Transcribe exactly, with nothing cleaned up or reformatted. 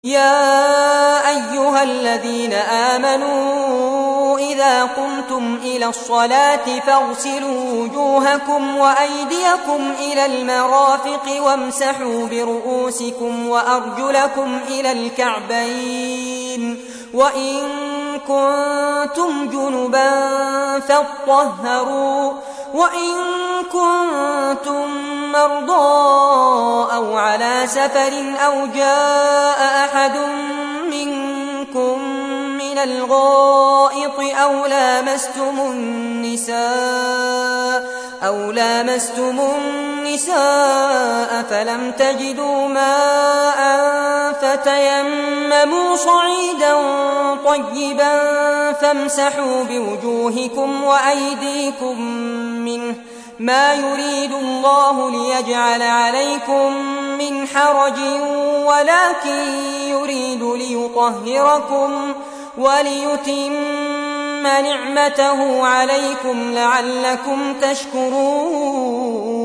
يا أيها الذين آمنوا إذا قمتم إلى الصلاة فاغسلوا وجوهكم وأيديكم إلى المرافق وامسحوا برؤوسكم وأرجلكم إلى الكعبين وإن كنتم جنبا فاطهروا وإن كنتم مرضى أو على سفر أو جاء أحد منكم من الغائط أو لامستم النساء أو لامستم النساء فلم تجدوا ماء فتيمموا صعيدا طيبا فامسحوا بوجوهكم وأيديكم منه ما يريد الله ليجعل عليكم من حرج ولكن يريد ليطهركم وليتم نعمته عليكم لعلكم تشكرون